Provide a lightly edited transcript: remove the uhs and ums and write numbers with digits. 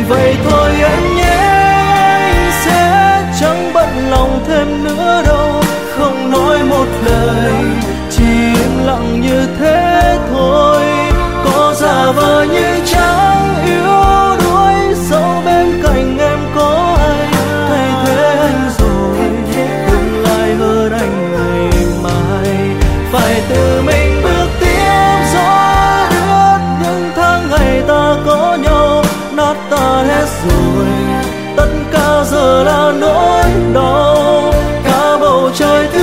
Vậy thôi em nhé, anh sẽ chẳng bận lòng thêm nữa đâu. Không nói một lời, chỉ im lặng như thế thôi. Có giả vờ như chẳng yếu đuối, dẫu bên cạnh em có ai thay thế anh rồi. Tương lai hơn anh ngày mai, phải tự mình bước tiếp. Gió ướt những tháng ngày ta có nhau, nát tan hết rồi. Tất cả giờ là nỗi đau, cả bầu trời